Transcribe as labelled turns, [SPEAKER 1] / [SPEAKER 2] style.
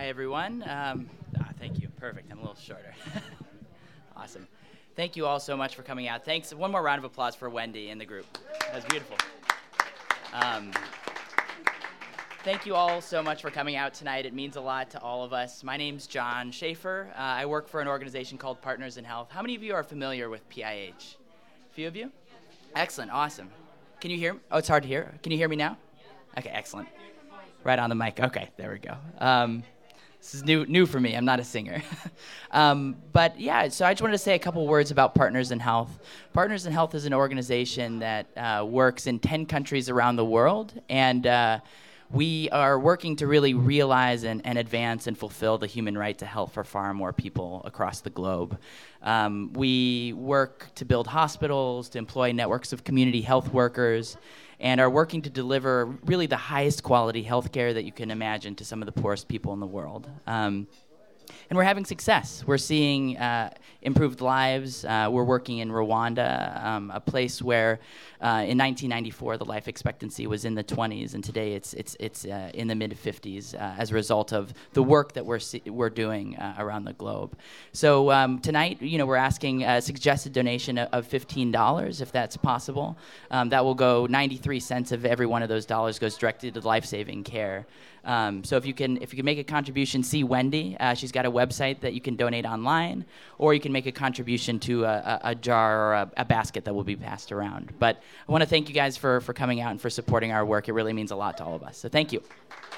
[SPEAKER 1] Hi, everyone. Thank you. Perfect. I'm a little shorter. Awesome. Thank you all so much for coming out. Thanks. One more round of applause for Wendy and the group. That was beautiful. Thank you all so much for coming out tonight. It means a lot to all of us. My name's John Schaefer. I work for an organization called Partners in Health. How many of you are familiar with PIH? A few of you? Excellent. Awesome. Can you hear me? Oh, it's hard to hear. Can you hear me now? Okay, excellent. Right on the mic. Okay, there we go. This is new for me. I'm not a singer. But yeah, so I just wanted to say a couple words about Partners in Health. Partners in Health is an organization that works in 10 countries around the world, and we are working to really realize and advance and fulfill the human right to health for far more people across the globe. We work to build hospitals, to employ networks of community health workers, and are working to deliver really the highest quality health care that you can imagine to some of the poorest people in the world. And we're having success. We're seeing improved lives. We're working in Rwanda, a place where in 1994 the life expectancy was in the 20s, and today it's in the mid-50s as a result of the work that we're doing around the globe. So tonight, we're asking a suggested donation of $15, if that's possible. That will go 93 cents of every one of those dollars goes directly to life-saving care. So if you can make a contribution, see Wendy. She's got a website that you can donate online, or you can make a contribution to a jar or a basket that will be passed around. But I want to thank you guys for coming out and for supporting our work. It really means a lot to all of us. So thank you.